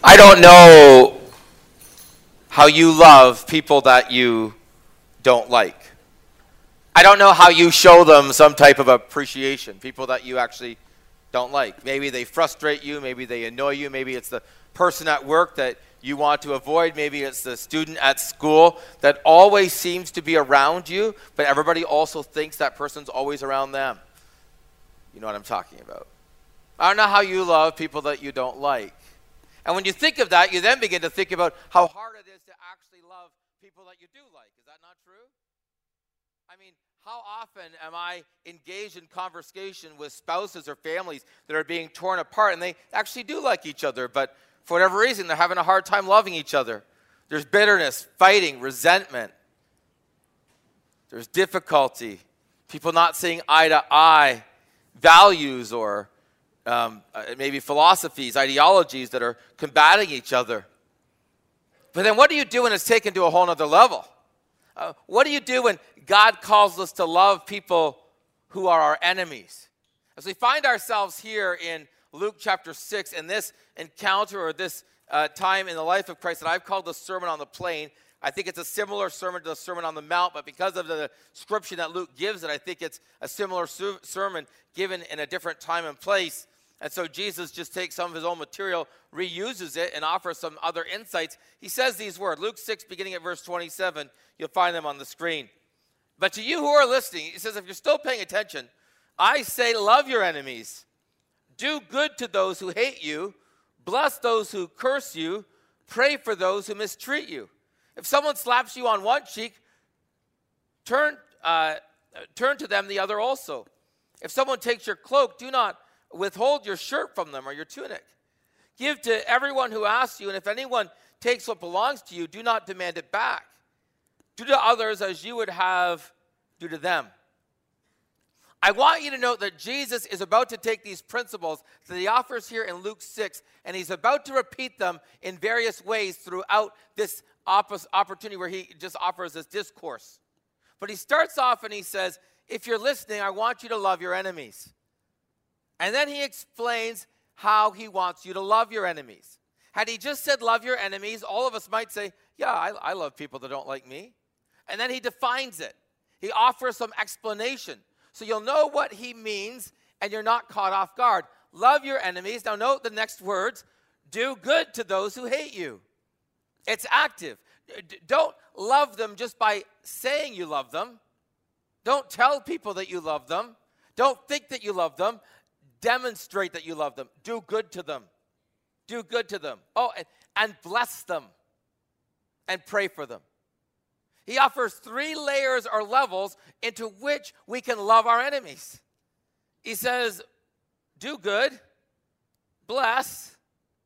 I don't know how you love people that you don't like. I don't know how you show them some type of appreciation, people that you actually don't like. Maybe they frustrate you, maybe they annoy you, maybe it's the person at work that you want to avoid, maybe it's the student at school that always seems to be around you, but everybody also thinks that person's always around them. You know what I'm talking about. I don't know how you love people that you don't like. And when you think of that, you then begin to think about how hard it is to actually love people that you do like. Is that not true? I mean, how often am I engaged in conversation with spouses or families that are being torn apart and they actually do like each other, but for whatever reason, they're having a hard time loving each other. There's bitterness, fighting, resentment. There's difficulty. People not seeing eye to eye, values or maybe philosophies, ideologies that are combating each other. But then what do you do when it's taken to a whole other level? What do you do when God calls us to love people who are our enemies? As we find ourselves here in Luke chapter 6, in this encounter or this time in the life of Christ that I've called the Sermon on the Plain. I think it's a similar sermon to the Sermon on the Mount, but because of the description that Luke gives it, I think it's a similar sermon given in a different time and place. And so Jesus just takes some of his own material, reuses it, and offers some other insights. He says these words, Luke 6, beginning at verse 27. You'll find them on the screen. But to you who are listening, he says, if you're still paying attention, I say love your enemies. Do good to those who hate you. Bless those who curse you. Pray for those who mistreat you. If someone slaps you on one cheek, turn to them the other also. If someone takes your cloak, do not withhold your shirt from them or your tunic. Give to everyone who asks you, and if anyone takes what belongs to you, do not demand it back. Do to others as you would have do to them. I want you to note that Jesus is about to take these principles that he offers here in Luke 6, and he's about to repeat them in various ways throughout this opportunity where he just offers this discourse. But he starts off and he says, if you're listening, I want you to love your enemies. And then he explains how he wants you to love your enemies. Had he just said love your enemies, all of us might say, yeah, I love people that don't like me. And then he defines it. He offers some explanation. So you'll know what he means and you're not caught off guard. Love your enemies. Now note the next words. Do good to those who hate you. It's active. Don't love them just by saying you love them. Don't tell people that you love them. Don't think that you love them. Demonstrate that you love them. Do good to them. Do good to them. Oh, and bless them. And pray for them. He offers 3 layers or levels into which we can love our enemies. He says, do good, bless,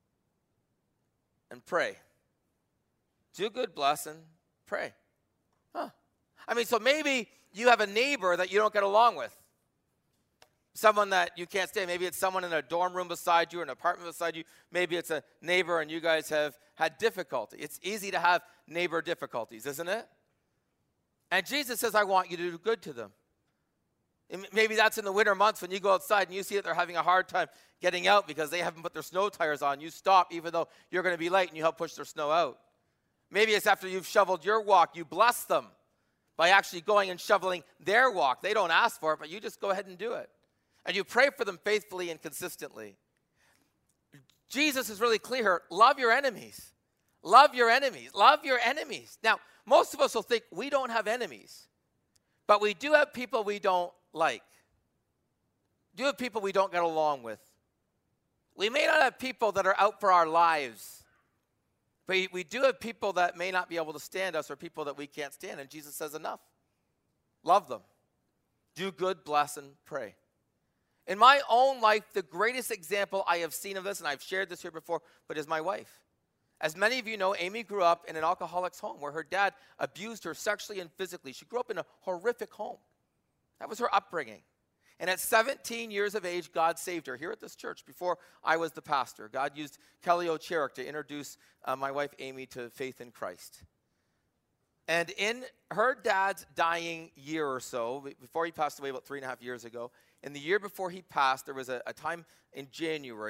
and pray. Do good, bless, and pray. I mean, so maybe you have a neighbor that you don't get along with. Someone that you can't stand. Maybe it's someone in a dorm room beside you or an apartment beside you. Maybe it's a neighbor and you guys have had difficulty. It's easy to have neighbor difficulties, isn't it? And Jesus says, I want you to do good to them. And maybe that's in the winter months when you go outside and you see that they're having a hard time getting out because they haven't put their snow tires on. You stop even though you're going to be late and you help push their snow out. Maybe it's after you've shoveled your walk, you bless them by actually going and shoveling their walk. They don't ask for it, but you just go ahead and do it. And you pray for them faithfully and consistently. Jesus is really clear here. Love your enemies. Love your enemies. Love your enemies. Now, most of us will think we don't have enemies, but we do have people we don't like. Do have people we don't get along with. We may not have people that are out for our lives, but we do have people that may not be able to stand us or people that we can't stand, and Jesus says enough. Love them. Do good, bless, and pray. In my own life, the greatest example I have seen of this, and I've shared this here before, but is my wife. As many of you know, Amy grew up in an alcoholic's home where her dad abused her sexually and physically. She grew up in a horrific home. That was her upbringing. And at 17 years of age, God saved her here at this church before I was the pastor. God used Kelly Ocherek to introduce my wife Amy to faith in Christ. And in her dad's dying year or so, before he passed away about 3.5 years ago, in the year before he passed, there was a time in January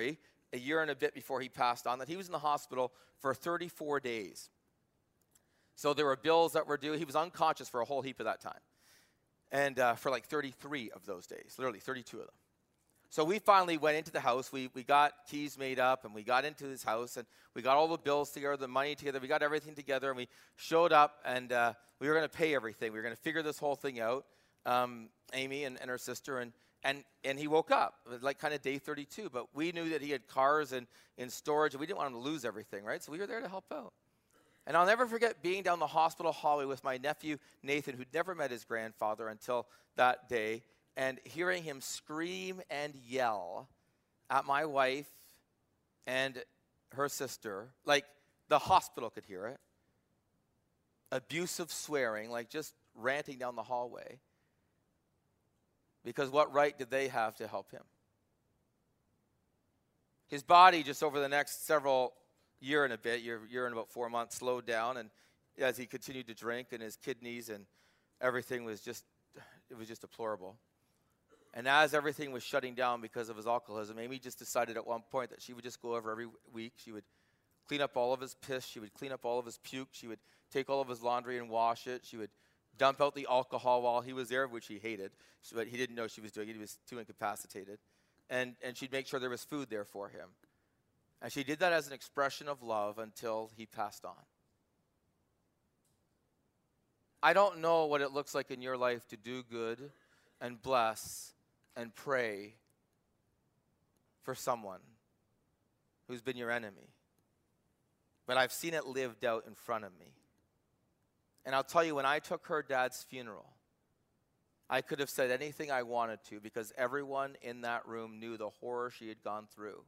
a year and a bit before he passed on, that he was in the hospital for 34 days. So there were bills that were due. He was unconscious for a whole heap of that time. And for like 33 of those days, literally 32 of them. So we finally went into the house. We got keys made up, and we got into his house, and we got all the bills together, the money together. We got everything together, and we showed up, and we were going to pay everything. We were going to figure this whole thing out, Amy and her sister, and he woke up. It was like kind of day 32, but we knew that he had cars in storage, and we didn't want him to lose everything, right? So we were there to help out. And I'll never forget being down the hospital hallway with my nephew, Nathan, who'd never met his grandfather until that day, and hearing him scream and yell at my wife and her sister, like the hospital could hear it. Abusive swearing, like just ranting down the hallway. Because what right did they have to help him? His body, just over the next year and about 4 months, slowed down, and as he continued to drink, and his kidneys and everything was just deplorable. And as everything was shutting down because of his alcoholism, Amy just decided at one point that she would just go over every week. She would clean up all of his piss. She would clean up all of his puke. She would take all of his laundry and wash it. She would dump out the alcohol while he was there, which he hated. But he didn't know she was doing it. He was too incapacitated. And she'd make sure there was food there for him. And she did that as an expression of love until he passed on. I don't know what it looks like in your life to do good and bless and pray for someone who's been your enemy. But I've seen it lived out in front of me. And I'll tell you, when I took her dad's funeral, I could have said anything I wanted to because everyone in that room knew the horror she had gone through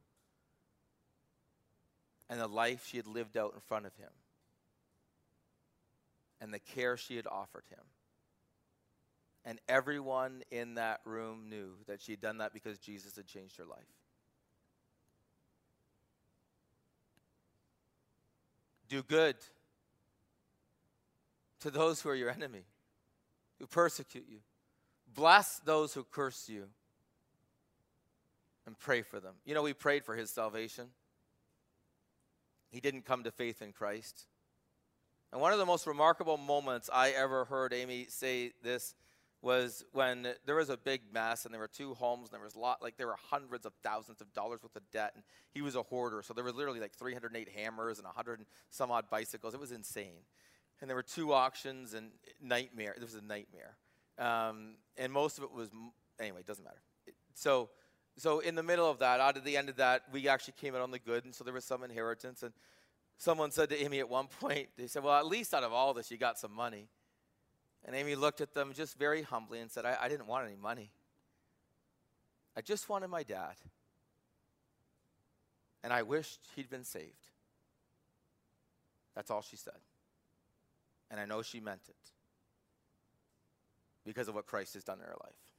and the life she had lived out in front of him and the care she had offered him. And everyone in that room knew that she had done that because Jesus had changed her life. Do good to those who are your enemy, who persecute you. Bless those who curse you. And pray for them. You know, we prayed for his salvation. He didn't come to faith in Christ. And one of the most remarkable moments I ever heard Amy say this was when there was a big mess and there were two homes and there were hundreds of thousands of dollars worth of debt, and he was a hoarder, so there were literally like 308 hammers and 100 and some odd bicycles. It was insane. And there were two auctions and nightmare. It was a nightmare. And most of it was, anyway, it doesn't matter. So in the middle of that, out of the end of that, we actually came out on the good, and so there was some inheritance. And someone said to Amy at one point, they said, well, at least out of all this, you got some money. And Amy looked at them just very humbly and said, I didn't want any money. I just wanted my dad. And I wished he'd been saved. That's all she said. And I know she meant it because of what Christ has done in her life.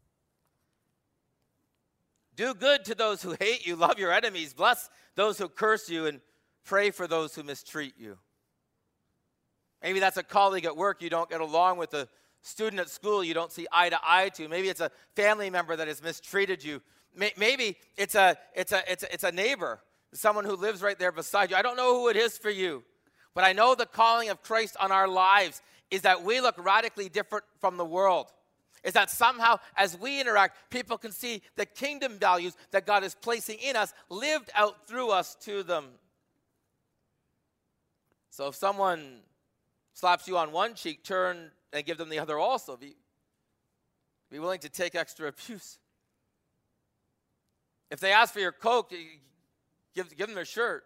Do good to those who hate you. Love your enemies. Bless those who curse you, and pray for those who mistreat you. Maybe that's a colleague at work you don't get along with, a student at school you don't see eye to eye to. Maybe it's a family member that has mistreated you. Maybe it's a neighbor, someone who lives right there beside you. I don't know who it is for you, but I know the calling of Christ on our lives is that we look radically different from the world. Is that somehow as we interact, people can see the kingdom values that God is placing in us lived out through us to them. So if someone slaps you on one cheek, turn and give them the other also. Be willing to take extra abuse. If they ask for your Coke, give them their shirt.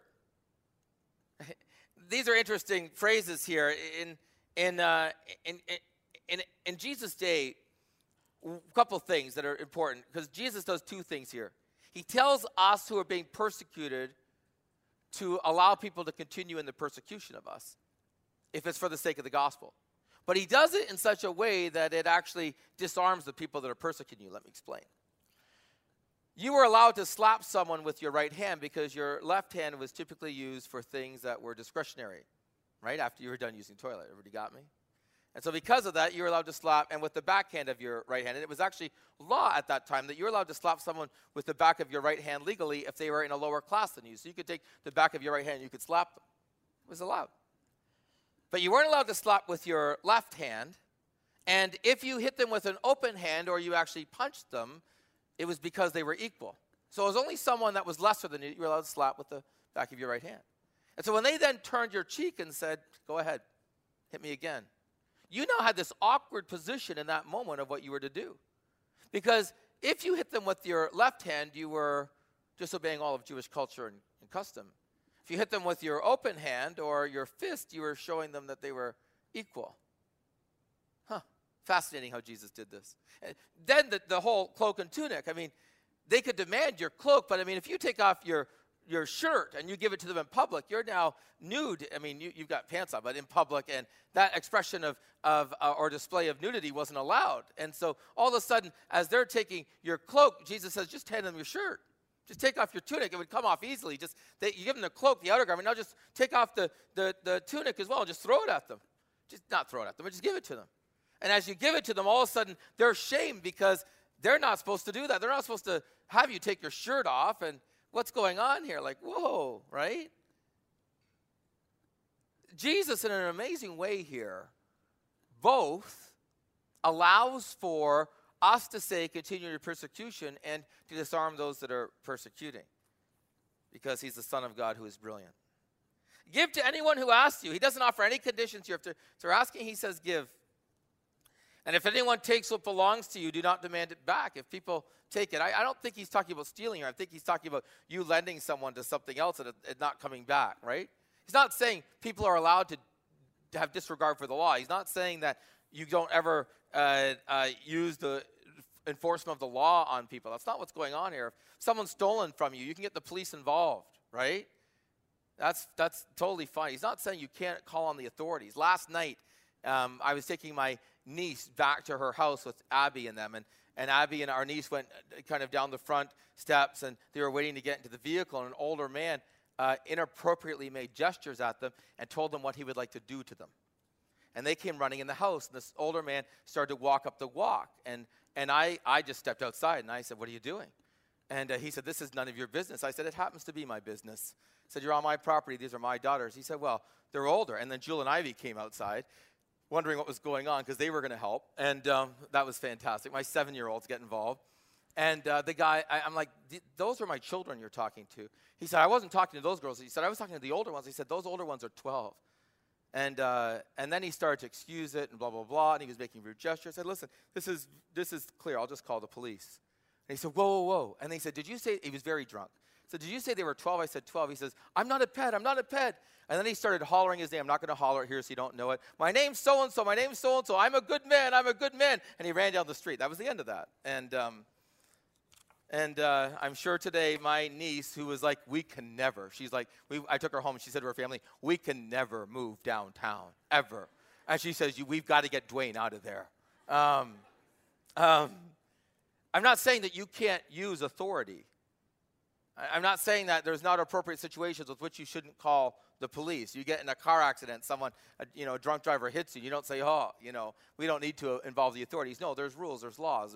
These are interesting phrases here. In Jesus' day, a couple things that are important, because Jesus does two things here. He tells us who are being persecuted to allow people to continue in the persecution of us, if it's for the sake of the gospel. But he does it in such a way that it actually disarms the people that are persecuting you. Let me explain. You were allowed to slap someone with your right hand because your left hand was typically used for things that were discretionary, right? After you were done using the toilet. Everybody got me? And so because of that, you were allowed to slap, and with the backhand of your right hand. And it was actually law at that time that you were allowed to slap someone with the back of your right hand legally if they were in a lower class than you. So you could take the back of your right hand and you could slap them. It was allowed. But you weren't allowed to slap with your left hand. And if you hit them with an open hand or you actually punched them, it was because they were equal. So it was only someone that was lesser than you were allowed to slap with the back of your right hand. And so when they then turned your cheek and said, go ahead, hit me again, you now had this awkward position in that moment of what you were to do. Because if you hit them with your left hand, you were disobeying all of Jewish culture and custom. If you hit them with your open hand or your fist, you were showing them that they were equal. Fascinating how Jesus did this. And then the whole cloak and tunic. I mean, they could demand your cloak, but I mean, if you take off your shirt and you give it to them in public, you're now nude. I mean, you've got pants on, but in public, and that expression of or display of nudity wasn't allowed. And so all of a sudden, as they're taking your cloak, Jesus says, just hand them your shirt. Just take off your tunic. It would come off easily. You give them the cloak, the outer garment. Now just take off the tunic as well and just throw it at them. Just not throw it at them, but just give it to them. And as you give it to them, all of a sudden, they're shamed because they're not supposed to do that. They're not supposed to have you take your shirt off. And what's going on here? Like, whoa, right? Jesus, in an amazing way here, both allows for us to say continue your persecution and to disarm those that are persecuting, because he's the Son of God who is brilliant. Give to anyone who asks you. He doesn't offer any conditions here. If they're asking, he says give. And if anyone takes what belongs to you, do not demand it back. If people take it, I don't think he's talking about stealing here. I think he's talking about you lending someone to something else and it not coming back, right? He's not saying people are allowed to have disregard for the law. He's not saying that you don't ever use the enforcement of the law on people. That's not what's going on here. If someone's stolen from you, you can get the police involved, right? That's totally fine. He's not saying you can't call on the authorities. Last night, I was taking my niece back to her house with Abby and them, and Abby and our niece went kind of down the front steps, and they were waiting to get into the vehicle, and an older man inappropriately made gestures at them and told them what he would like to do to them. And they came running in the house, and this older man started to walk up the walk, and I just stepped outside, and I said, what are you doing? And he said, this is none of your business. I said, it happens to be my business. I said, you're on my property. These are my daughters. He said, well, they're older. And then Jewel and Ivy came outside, wondering what was going on because they were going to help. And that was fantastic. My 7-year-olds get involved. And the guy, I'm like, those are my children you're talking to. He said, I wasn't talking to those girls. He said, I was talking to the older ones. He said, those older ones are 12. And then he started to excuse it and blah, blah, blah. And he was making rude gestures. I said, listen, this is clear. I'll just call the police. And he said, whoa, whoa, whoa. And he said, did you say, he was very drunk. So did you say they were 12? I said 12. He says, I'm not a pet. I'm not a pet. And then he started hollering his name. I'm not going to holler it here so you don't know it. My name's so-and-so. My name's so-and-so. I'm a good man. I'm a good man. And he ran down the street. That was the end of that. And I'm sure today my niece, who was like, we can never. She's like, I took her home and she said to her family, we can never move downtown, ever. And she says, we've got to get Dwayne out of there. I'm not saying that you can't use authority. I'm not saying that there's not appropriate situations with which you shouldn't call the police. You get in a car accident, someone, a drunk driver hits you. You don't say, we don't need to involve the authorities. No, there's rules, there's laws.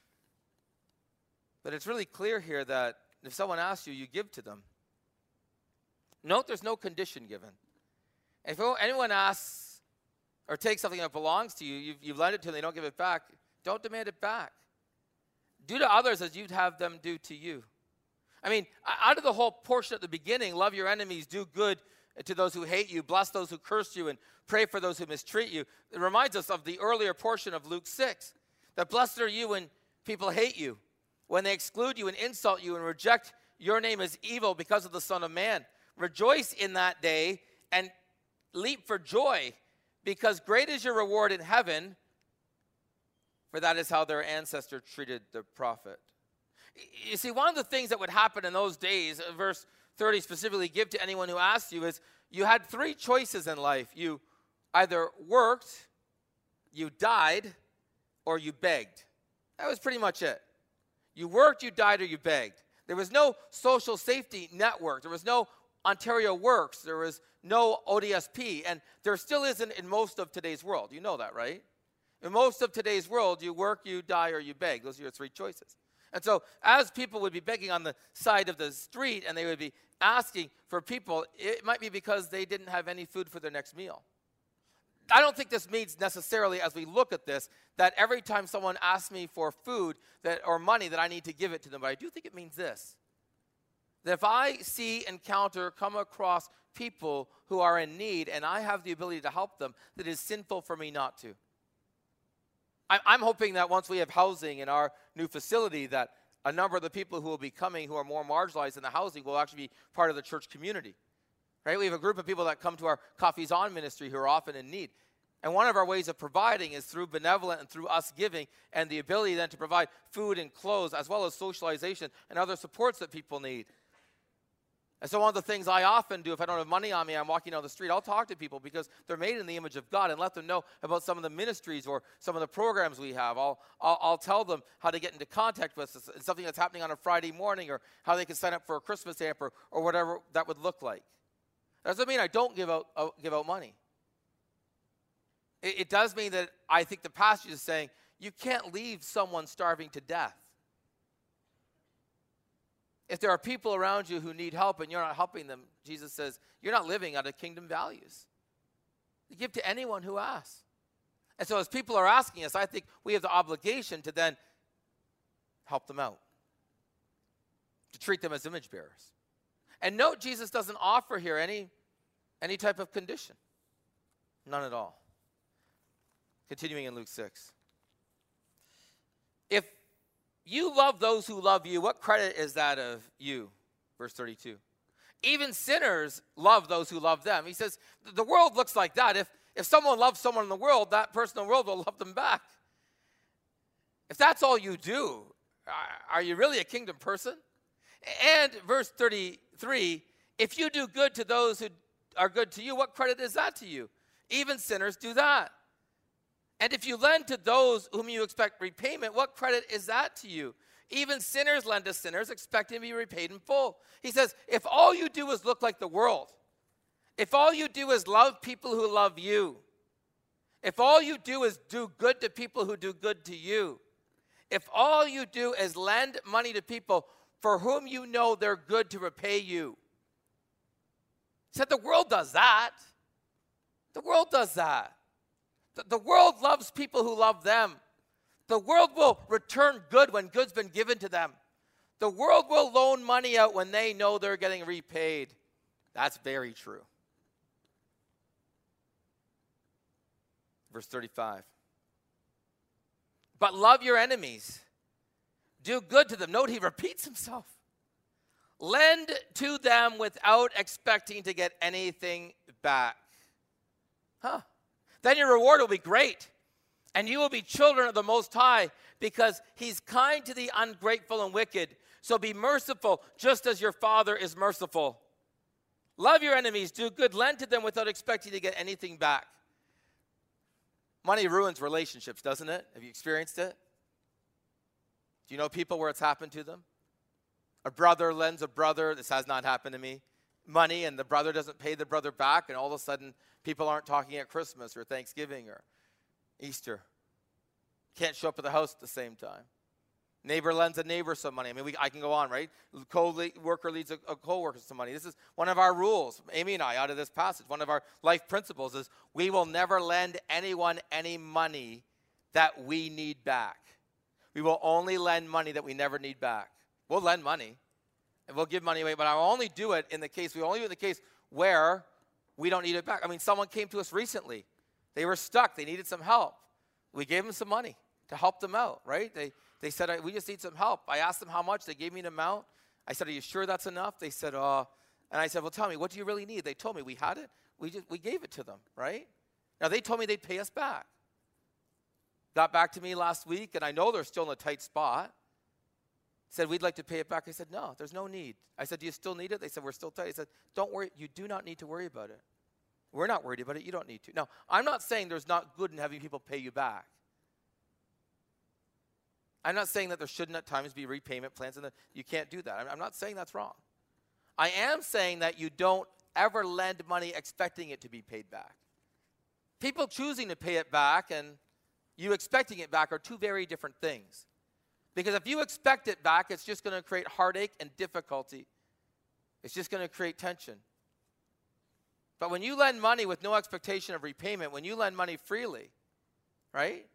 But it's really clear here that if someone asks you, you give to them. Note there's no condition given. If anyone asks or takes something that belongs to you, you've lent it to them, they don't give it back, don't demand it back. Do to others as you'd have them do to you. I mean, out of the whole portion at the beginning, love your enemies, do good to those who hate you, bless those who curse you, and pray for those who mistreat you. It reminds us of the earlier portion of Luke 6, that blessed are you when people hate you, when they exclude you and insult you and reject your name as evil because of the Son of Man. Rejoice in that day and leap for joy, because great is your reward in heaven, for that is how their ancestor treated the prophet. You see, one of the things that would happen in those days, verse 30 specifically, give to anyone who asks you, is you had 3 choices in life. You either worked, you died, or you begged. That was pretty much it. You worked, you died, or you begged. There was no social safety network. There was no Ontario Works. There was no ODSP. And there still isn't in most of today's world. You know that, right? In most of today's world, you work, you die, or you beg. Those are your three choices. And so as people would be begging on the side of the street and they would be asking for people, it might be because they didn't have any food for their next meal. I don't think this means necessarily, as we look at this, that every time someone asks me for food or money that I need to give it to them. But I do think it means this. That if I come across people who are in need and I have the ability to help them, that it is sinful for me not to. I'm hoping that once we have housing in our new facility, that a number of the people who will be coming who are more marginalized in the housing will actually be part of the church community. Right? We have a group of people that come to our Coffees On ministry who are often in need. And one of our ways of providing is through benevolent and through us giving and the ability then to provide food and clothes as well as socialization and other supports that people need. And so one of the things I often do if I don't have money on me, I'm walking down the street, I'll talk to people because they're made in the image of God and let them know about some of the ministries or some of the programs we have. I'll tell them how to get into contact with us, something that's happening on a Friday morning or how they can sign up for a Christmas hamper or whatever that would look like. That doesn't mean I don't give out money. It does mean that I think the passage is saying you can't leave someone starving to death. If there are people around you who need help and you're not helping them, Jesus says, you're not living out of kingdom values. You give to anyone who asks. And so as people are asking us, I think we have the obligation to then help them out, to treat them as image bearers. And note, Jesus doesn't offer here any type of condition. None at all. Continuing in Luke 6. If you love those who love you, what credit is that of you? Verse 32. Even sinners love those who love them. He says, the world looks like that. If someone loves someone in the world, that person in the world will love them back. If that's all you do, are you really a kingdom person? And verse 33, if you do good to those who are good to you, what credit is that to you? Even sinners do that. And if you lend to those whom you expect repayment, what credit is that to you? Even sinners lend to sinners, expecting to be repaid in full. He says, if all you do is look like the world, if all you do is love people who love you, if all you do is do good to people who do good to you, if all you do is lend money to people for whom you know they're good to repay you. He said the world does that. The world does that. The world loves people who love them. The world will return good when good's been given to them. The world will loan money out when they know they're getting repaid. That's very true. Verse 35. But love your enemies. Do good to them. Note he repeats himself. Lend to them without expecting to get anything back. Then your reward will be great, and you will be children of the Most High, because he's kind to the ungrateful and wicked. So be merciful, just as your Father is merciful. Love your enemies, do good, lend to them without expecting to get anything back. Money ruins relationships, doesn't it? Have you experienced it? Do you know people where it's happened to them? A brother lends a brother, this has not happened to me, money, and the brother doesn't pay the brother back, and all of a sudden people aren't talking at Christmas or Thanksgiving or Easter. Can't show up at the house at the same time. Neighbor lends a neighbor some money. I mean, I can go on, right? Co-worker leads a co-worker some money. This is one of our rules, Amy and I, out of this passage. One of our life principles is we will never lend anyone any money that we need back. We will only lend money that we never need back. We'll lend money, and we'll give money away, but I'll only do it in the case, where we don't need it back. I mean, someone came to us recently. They were stuck. They needed some help. We gave them some money to help them out, right? They said, we just need some help. I asked them how much. They gave me an amount. I said, are you sure that's enough? They said, and I said, well, tell me, what do you really need? They told me we had it. We gave it to them, right? Now, they told me they'd pay us back. Got back to me last week, and I know they're still in a tight spot. Said, we'd like to pay it back. I said, no, there's no need. I said, do you still need it? They said, we're still tight. I said, don't worry. You do not need to worry about it. We're not worried about it. You don't need to. Now, I'm not saying there's not good in having people pay you back. I'm not saying that there shouldn't at times be repayment plans and that you can't do that. I'm not saying that's wrong. I am saying that you don't ever lend money expecting it to be paid back. People choosing to pay it back and you expecting it back are two very different things. Because if you expect it back, it's just going to create heartache and difficulty. It's just going to create tension. But when you lend money with no expectation of repayment, when you lend money freely, right?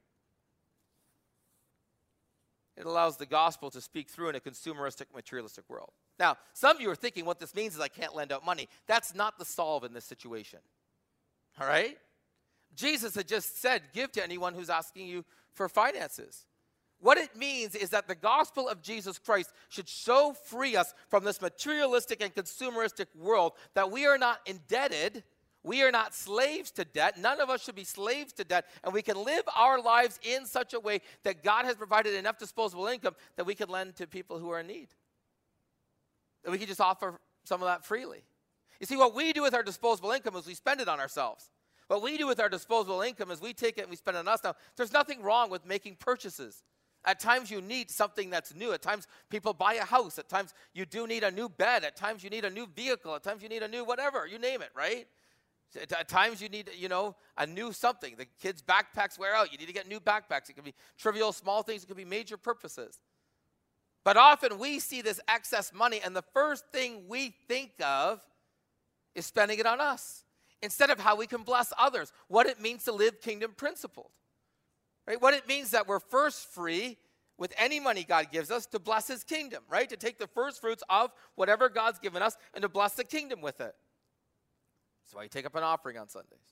It allows the gospel to speak through in a consumeristic, materialistic world. Now, some of you are thinking what this means is I can't lend out money. That's not the solve in this situation. All right? Jesus had just said, give to anyone who's asking you for finances. What it means is that the gospel of Jesus Christ should so free us from this materialistic and consumeristic world that we are not indebted, we are not slaves to debt. None of us should be slaves to debt, and we can live our lives in such a way that God has provided enough disposable income that we can lend to people who are in need. That we can just offer some of that freely. You see, what we do with our disposable income is we spend it on ourselves. What we do with our disposable income is we take it and we spend it on us. Now, there's nothing wrong with making purchases. At times you need something that's new. At times people buy a house. At times you do need a new bed. At times you need a new vehicle. At times you need a new whatever. You name it, right? At times you need, a new something. The kids' backpacks wear out. You need to get new backpacks. It could be trivial, small things. It could be major purposes. But often we see this excess money, and the first thing we think of is spending it on us instead of how we can bless others, what it means to live kingdom principled. Right? What it means that we're first free with any money God gives us to bless his kingdom, right? To take the first fruits of whatever God's given us and to bless the kingdom with it. That's why you take up an offering on Sundays.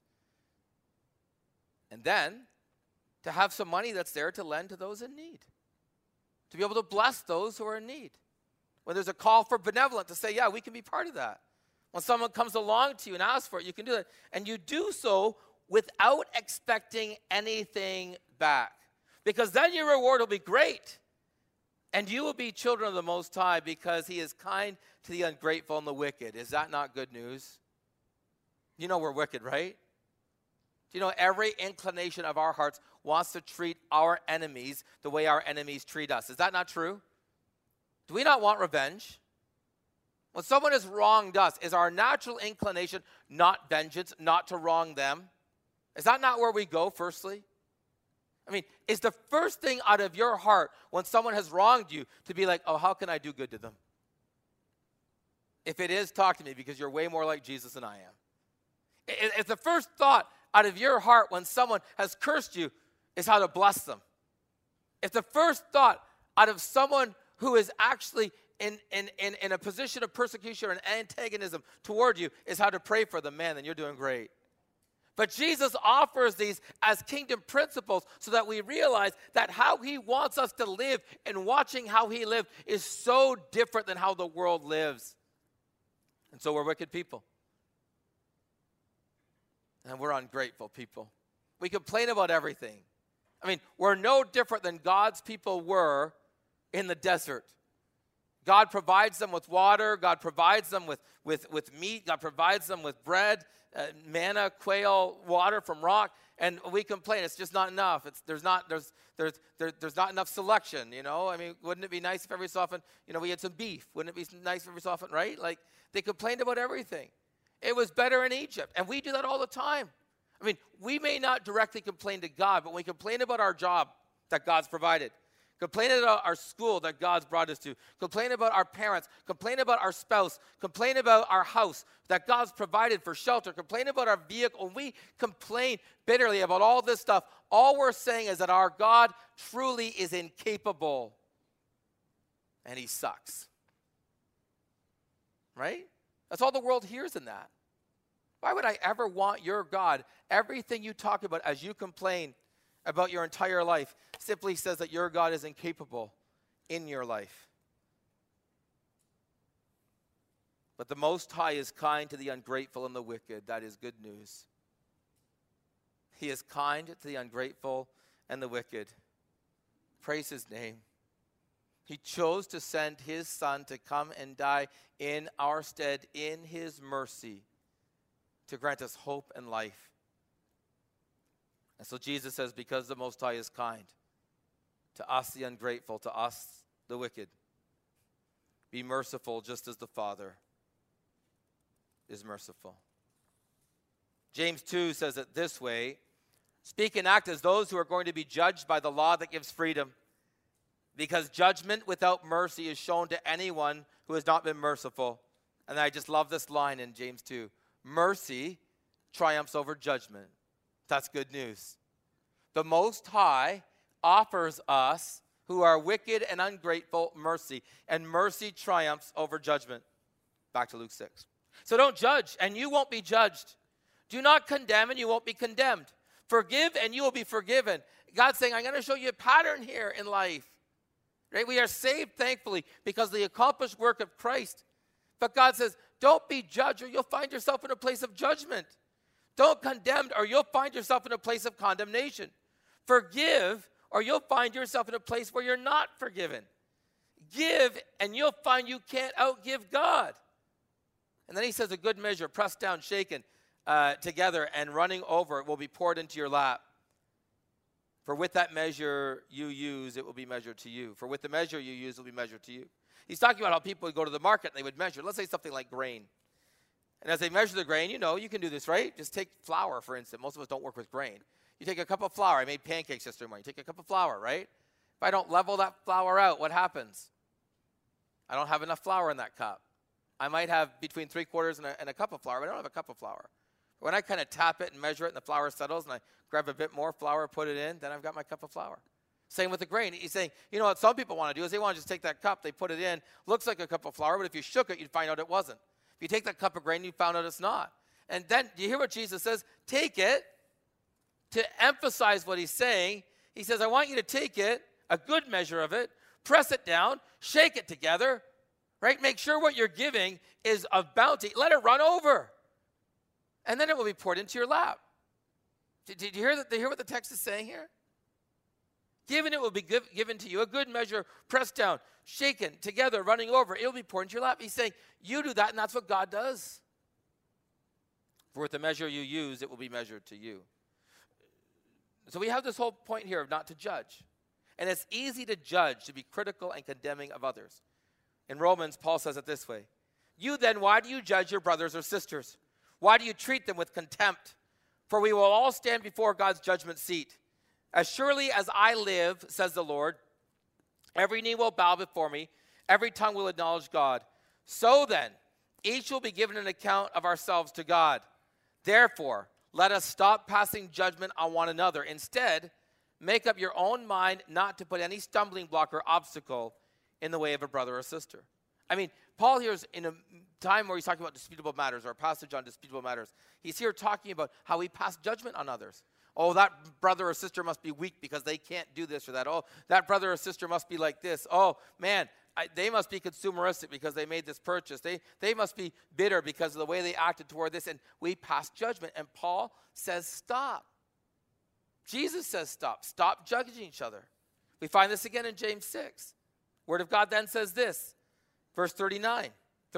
And then to have some money that's there to lend to those in need. To be able to bless those who are in need. When there's a call for benevolence, to say, yeah, we can be part of that. When someone comes along to you and asks for it, you can do that. And you do so without expecting anything back. Because then your reward will be great. And you will be children of the Most High because he is kind to the ungrateful and the wicked. Is that not good news? You know we're wicked, right? Do you know every inclination of our hearts wants to treat our enemies the way our enemies treat us? Is that not true? Do we not want revenge? When someone has wronged us, is our natural inclination not vengeance, not to wrong them? Is that not where we go, firstly? I mean, is the first thing out of your heart when someone has wronged you to be like, oh, how can I do good to them? If it is, talk to me because you're way more like Jesus than I am. If the first thought out of your heart when someone has cursed you is how to bless them. If the first thought out of someone who is actually in a position of persecution or an antagonism toward you is how to pray for them, man, then you're doing great. But Jesus offers these as kingdom principles so that we realize that how he wants us to live and watching how he lived is so different than how the world lives. And so we're wicked people. And we're ungrateful people. We complain about everything. I mean, we're no different than God's people were in the desert. God provides them with water. God provides them with meat. God provides them with bread, manna, quail, water from rock. And we complain, it's just not enough. There's not enough selection, I mean, wouldn't it be nice if every so often, we had some beef? Wouldn't it be nice if every so often, right? Like, they complained about everything. It was better in Egypt. And we do that all the time. I mean, we may not directly complain to God, but we complain about our job that God's provided. Complain about our school that God's brought us to. Complain about our parents. Complain about our spouse. Complain about our house that God's provided for shelter. Complain about our vehicle. When we complain bitterly about all this stuff, all we're saying is that our God truly is incapable and he sucks. Right? That's all the world hears in that. Why would I ever want your God, everything you talk about as you complain about your entire life, simply says that your God is incapable in your life? But the Most High is kind to the ungrateful and the wicked. That is good news. He is kind to the ungrateful and the wicked. Praise his name. He chose to send his son to come and die in our stead in his mercy to grant us hope and life. And so Jesus says, because the Most High is kind to us, the ungrateful, to us, the wicked, be merciful just as the Father is merciful. James 2 says it this way, speak and act as those who are going to be judged by the law that gives freedom, because judgment without mercy is shown to anyone who has not been merciful. And I just love this line in James 2. Mercy triumphs over judgment. That's good news. The Most High offers us, who are wicked and ungrateful, mercy. And mercy triumphs over judgment. Back to Luke 6. So don't judge, and you won't be judged. Do not condemn, and you won't be condemned. Forgive, and you will be forgiven. God's saying, I'm going to show you a pattern here in life. Right? We are saved, thankfully, because of the accomplished work of Christ. But God says, don't be judged, or you'll find yourself in a place of judgment. Don't condemn, or you'll find yourself in a place of condemnation. Forgive, or you'll find yourself in a place where you're not forgiven. Give, and you'll find you can't outgive God. And then he says, a good measure, pressed down, shaken together, and running over, it will be poured into your lap. For with that measure you use, it will be measured to you. For with the measure you use, it will be measured to you. He's talking about how people would go to the market and they would measure. Let's say something like grain. And as they measure the grain, you know, you can do this, right? Just take flour, for instance. Most of us don't work with grain. You take a cup of flour. I made pancakes yesterday morning. You take a cup of flour, right? If I don't level that flour out, what happens? I don't have enough flour in that cup. I might have between 3/4 and a cup of flour, but I don't have a cup of flour. When I kind of tap it and measure it and the flour settles and I grab a bit more flour, put it in, then I've got my cup of flour. Same with the grain. He's saying, you know what some people want to do is they want to just take that cup, they put it in, looks like a cup of flour, but if you shook it, you'd find out it wasn't. If you take that cup of grain, you found out it's not. And then, do you hear what Jesus says? Take it to emphasize what he's saying. He says, I want you to take it, a good measure of it, press it down, shake it together, right? Make sure what you're giving is of bounty. Let it run over. And then it will be poured into your lap. Did you hear that? Did you hear what the text is saying here? Given it will be given to you, a good measure, pressed down, shaken, together, running over. It will be poured into your lap. He's saying, you do that, and that's what God does. For with the measure you use, it will be measured to you. So we have this whole point here of not to judge. And it's easy to judge, to be critical and condemning of others. In Romans, Paul says it this way. You then, why do you judge your brothers or sisters? Why do you treat them with contempt? For we will all stand before God's judgment seat. As surely as I live, says the Lord, every knee will bow before me, every tongue will acknowledge God. So then, each will be given an account of ourselves to God. Therefore, let us stop passing judgment on one another. Instead, make up your own mind not to put any stumbling block or obstacle in the way of a brother or sister. I mean, Paul here is in a time where he's talking about disputable matters, or a passage on disputable matters. He's here talking about how we pass judgment on others. Oh, that brother or sister must be weak because they can't do this or that. Oh, that brother or sister must be like this. Oh, man, they must be consumeristic because they made this purchase. They must be bitter because of the way they acted toward this. And we pass judgment. And Paul says, stop. Jesus says, stop. Stop judging each other. We find this again in James 6. Word of God then says this. Verse 39.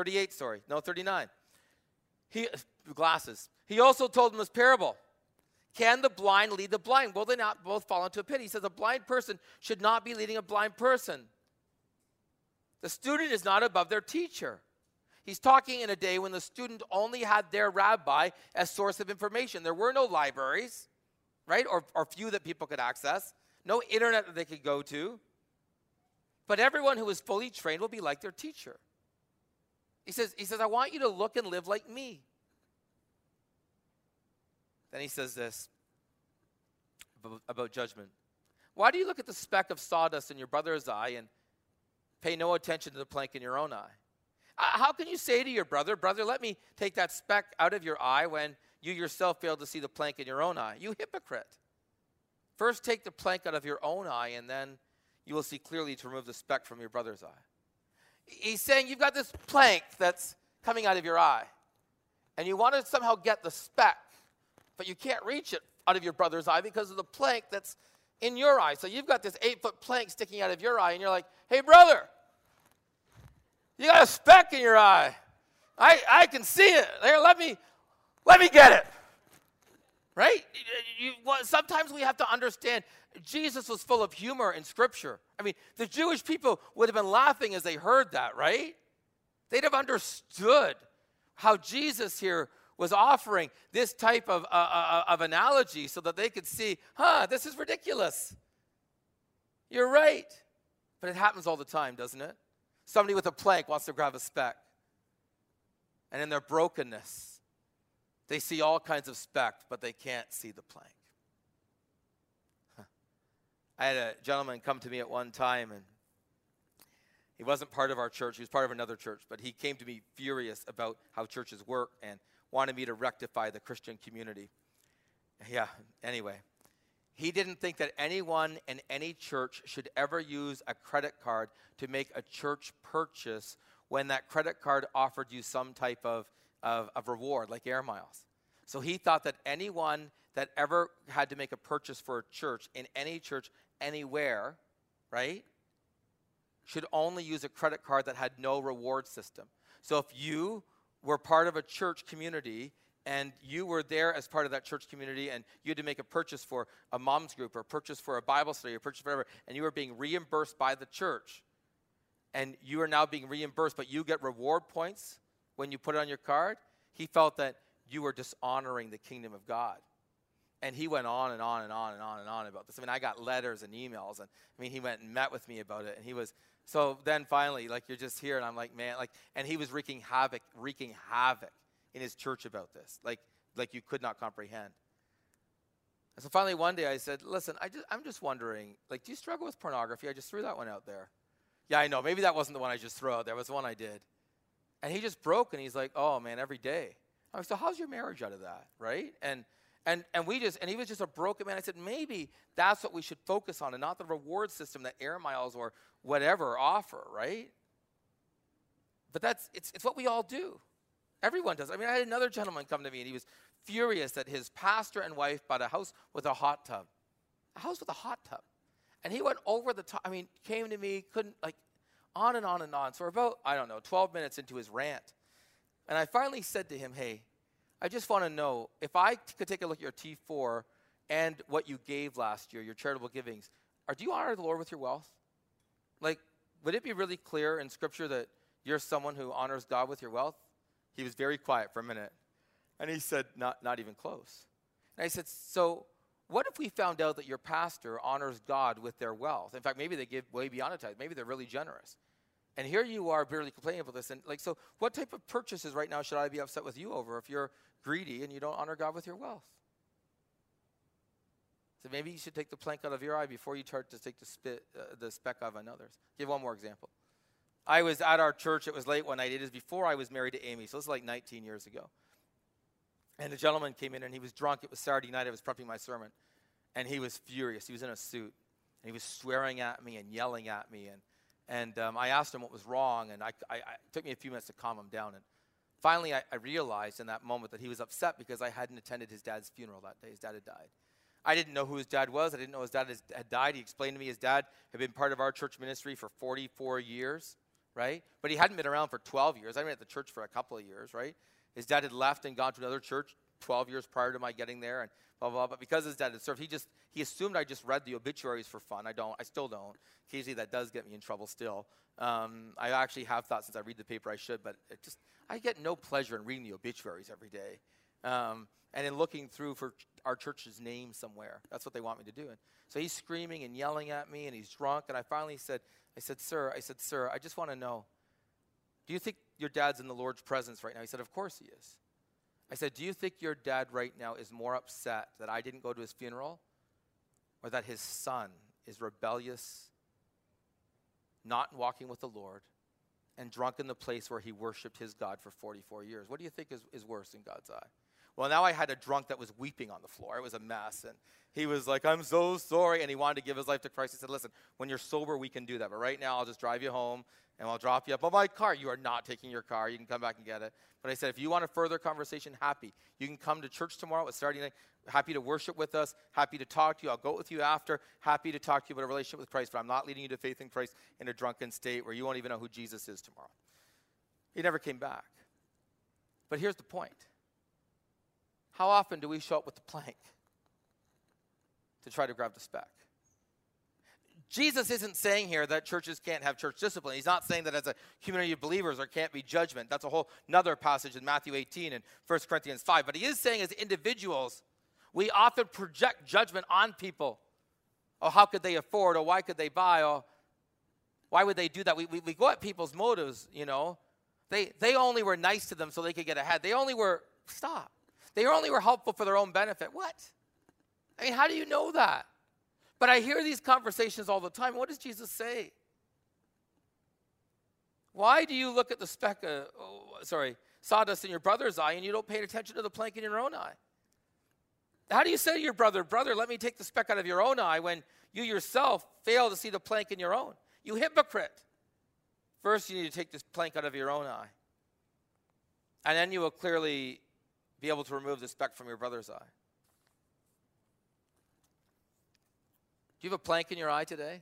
Glasses. He also told them this parable. Can the blind lead the blind? Will they not both fall into a pit? He says a blind person should not be leading a blind person. The student is not above their teacher. He's talking in a day when the student only had their rabbi as source of information. There were no libraries, right? Or few that people could access. No internet that they could go to. But everyone who is fully trained will be like their teacher. He says, I want you to look and live like me. Then he says this about judgment. Why do you look at the speck of sawdust in your brother's eye and pay no attention to the plank in your own eye? How can you say to your brother, let me take that speck out of your eye when you yourself fail to see the plank in your own eye? You hypocrite. First take the plank out of your own eye, and then you will see clearly to remove the speck from your brother's eye. He's saying you've got this plank that's coming out of your eye, and you want to somehow get the speck, but you can't reach it out of your brother's eye because of the plank that's in your eye. So you've got this 8-foot plank sticking out of your eye, and you're like, hey, brother, you got a speck in your eye. I can see it. There, let me get it. Right? Sometimes we have to understand Jesus was full of humor in Scripture. I mean, the Jewish people would have been laughing as they heard that, right? They'd have understood how Jesus here was offering this type of analogy so that they could see, this is ridiculous. You're right. But it happens all the time, doesn't it? Somebody with a plank wants to grab a speck. And in their brokenness, they see all kinds of specks, but they can't see the plank. I had a gentleman come to me at one time, and he wasn't part of our church. He was part of another church, but he came to me furious about how churches work and wanted me to rectify the Christian community. Yeah, anyway. He didn't think that anyone in any church should ever use a credit card to make a church purchase when that credit card offered you some type of reward, like air miles. So he thought that anyone that ever had to make a purchase for a church, in any church, anywhere, right, should only use a credit card that had no reward system. So if you were part of a church community and you were there as part of that church community and you had to make a purchase for a mom's group or a purchase for a Bible study or purchase for whatever, and you were being reimbursed by the church, and you are now being reimbursed, but you get reward points when you put it on your card, he felt that you were dishonoring the kingdom of God. And he went on and on and on and on and on about this. I mean, I got letters and emails, and he went and met with me about it, and he was, so then finally, you're just here, and I'm like, man, and he was wreaking havoc in his church about this, like you could not comprehend. And so finally one day I said, listen, I'm just wondering, do you struggle with pornography? I just threw that one out there. Yeah, I know, maybe that wasn't the one I just threw out there, it was the one I did. And he just broke, and he's like, oh man, every day. I'm like, so how's your marriage out of that, right? And he was just a broken man. I said, maybe that's what we should focus on and not the reward system that air miles or whatever offer, right? But it's what we all do. Everyone does. I had another gentleman come to me, and he was furious that his pastor and wife bought a house with a hot tub. A house with a hot tub. And he went over the top, came to me, couldn't, on and on and on. So we're about, 12 minutes into his rant. And I finally said to him, hey, I just want to know, if I could take a look at your T4 and what you gave last year, your charitable givings, do you honor the Lord with your wealth? Would it be really clear in Scripture that you're someone who honors God with your wealth? He was very quiet for a minute. And he said, not even close. And I said, so what if we found out that your pastor honors God with their wealth? In fact, maybe they give way beyond a tithe. Maybe they're really generous. And here you are barely complaining about this. And so what type of purchases right now should I be upset with you over if you're greedy and you don't honor God with your wealth? So maybe you should take the plank out of your eye before you start to take the speck out of another's. Give one more example. I was at our church. It was late one night. It is before I was married to Amy. So this is 19 years ago. And a gentleman came in, and he was drunk. It was Saturday night. I was prepping my sermon. And he was furious. He was in a suit. And he was swearing at me and yelling at me. And I asked him what was wrong. And it took me a few minutes to calm him down. And finally, I realized in that moment that he was upset because I hadn't attended his dad's funeral that day. His dad had died. I didn't know who his dad was. I didn't know his dad had died. He explained to me his dad had been part of our church ministry for 44 years. Right? But he hadn't been around for 12 years. I'd been at the church for a couple of years, right? His dad had left and gone to another church 12 years prior to my getting there and blah, blah, blah. But because his dad had served, he assumed I just read the obituaries for fun. I still don't. Occasionally that does get me in trouble still. I actually have thought since I read the paper I should, but I get no pleasure in reading the obituaries every day. And in looking through for our church's name somewhere. That's what they want me to do. And so he's screaming and yelling at me, and he's drunk. And I finally said, sir, I just want to know, do you think your dad's in the Lord's presence right now? He said, of course he is. I said, do you think your dad right now is more upset that I didn't go to his funeral or that his son is rebellious, not walking with the Lord, and drunk in the place where he worshiped his God for 44 years? What do you think is worse in God's eye? Well, now I had a drunk that was weeping on the floor. It was a mess. And he was like, I'm so sorry. And he wanted to give his life to Christ. He said, listen, when you're sober, we can do that. But right now, I'll just drive you home, and I'll drop you up on my car. You are not taking your car. You can come back and get it. But I said, if you want a further conversation, happy. You can come to church tomorrow. It's Saturday night. Happy to worship with us. Happy to talk to you. I'll go with you after. Happy to talk to you about a relationship with Christ. But I'm not leading you to faith in Christ in a drunken state where you won't even know who Jesus is tomorrow. He never came back. But here's the point. How often do we show up with the plank to try to grab the speck? Jesus isn't saying here that churches can't have church discipline. He's not saying that as a community of believers there can't be judgment. That's a whole another passage in Matthew 18 and 1 Corinthians 5. But he is saying as individuals, we often project judgment on people. Oh, how could they afford? Or why could they buy? Or why would they do that? We go at people's motives, you know. They only were nice to them so they could get ahead. They only were helpful for their own benefit. What? I mean, how do you know that? But I hear these conversations all the time. What does Jesus say? Why do you look at the sawdust in your brother's eye and you don't pay attention to the plank in your own eye? How do you say to your brother, let me take the speck out of your own eye when you yourself fail to see the plank in your own? You hypocrite. First, you need to take this plank out of your own eye. And then you will clearly be able to remove the speck from your brother's eye. Do you have a plank in your eye today?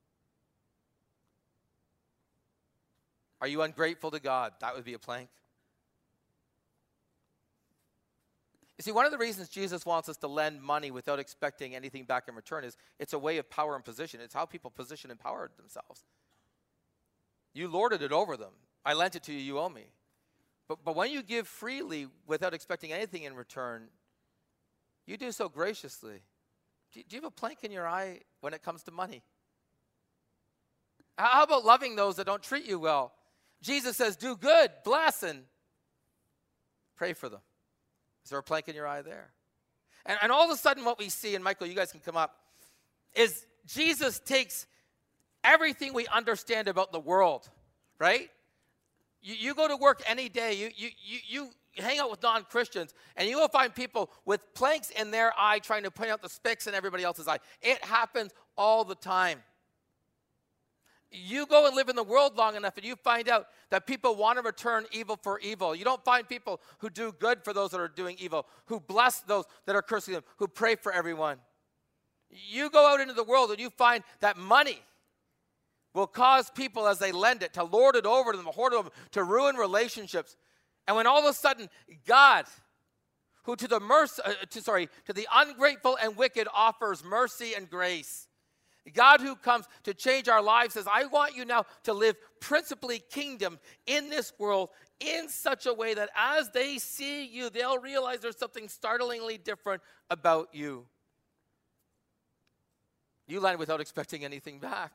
Are you ungrateful to God? That would be a plank. You see, one of the reasons Jesus wants us to lend money without expecting anything back in return is it's a way of power and position. It's how people position and power themselves. You lorded it over them. I lent it to you, you owe me. But when you give freely without expecting anything in return, you do so graciously. Do you have a plank in your eye when it comes to money? How about loving those that don't treat you well? Jesus says, do good, bless, and pray for them. Is there a plank in your eye there? And all of a sudden what we see, and Michael, you guys can come up, is Jesus takes everything we understand about the world, right? You go to work any day, you hang out with non-Christians, and you will find people with planks in their eye trying to point out the specks in everybody else's eye. It happens all the time. You go and live in the world long enough, and you find out that people want to return evil for evil. You don't find people who do good for those that are doing evil, who bless those that are cursing them, who pray for everyone. You go out into the world, and you find that money will cause people, as they lend it, to lord it over them, hoard it over them, to ruin relationships. And when all of a sudden God, who to the ungrateful and wicked offers mercy and grace, God who comes to change our lives says, I want you now to live principally kingdom in this world in such a way that as they see you, they'll realize there's something startlingly different about you. You lend without expecting anything back.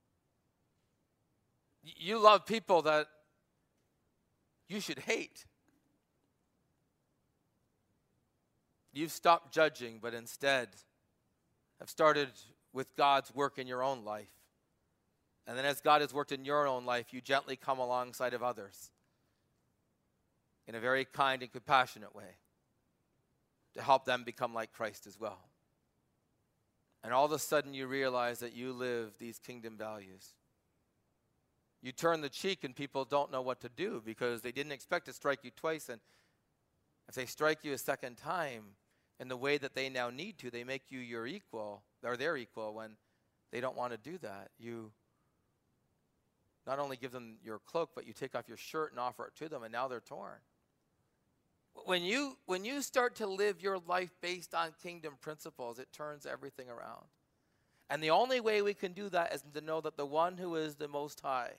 You love people that you should hate. You've stopped judging, but instead have started with God's work in your own life. And then as God has worked in your own life, you gently come alongside of others in a very kind and compassionate way to help them become like Christ as well. And all of a sudden you realize that you live these kingdom values. You turn the cheek and people don't know what to do because they didn't expect to strike you twice. And if they strike you a second time in the way that they now need to, they make you your equal, or their equal, when they don't want to do that. You not only give them your cloak, but you take off your shirt and offer it to them, and now they're torn. When you start to live your life based on kingdom principles, it turns everything around. And the only way we can do that is to know that the one who is the Most High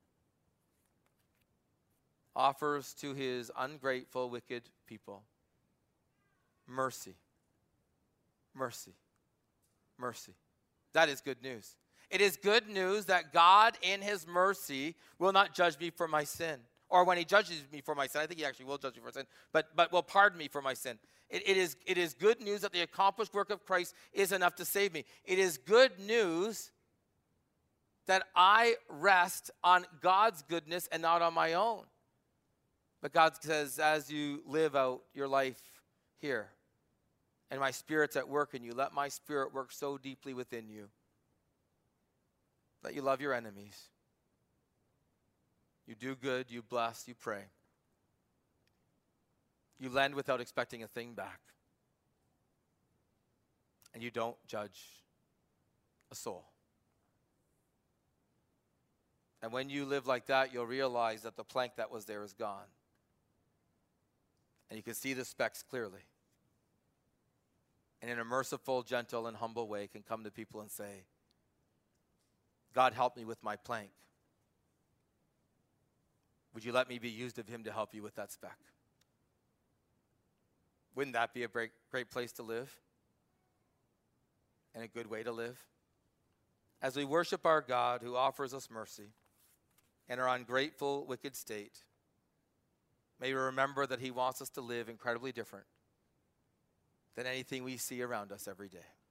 offers to his ungrateful, wicked people mercy. Mercy. Mercy. That is good news. It is good news that God in his mercy will not judge me for my sin. Or when he judges me for my sin, I think he actually will judge me for sin, but will pardon me for my sin. It is good news that the accomplished work of Christ is enough to save me. It is good news that I rest on God's goodness and not on my own. But God says, as you live out your life here, and my Spirit's at work in you, let my Spirit work so deeply within you that you love your enemies. You do good, you bless, you pray. You lend without expecting a thing back. And you don't judge a soul. And when you live like that, you'll realize that the plank that was there is gone. And you can see the specks clearly. And in a merciful, gentle, and humble way can come to people and say, God, help me with my plank. Would you let me be used of him to help you with that speck? Wouldn't that be a great place to live? And a good way to live? As we worship our God who offers us mercy and our ungrateful, wicked state, may we remember that he wants us to live incredibly different than anything we see around us every day.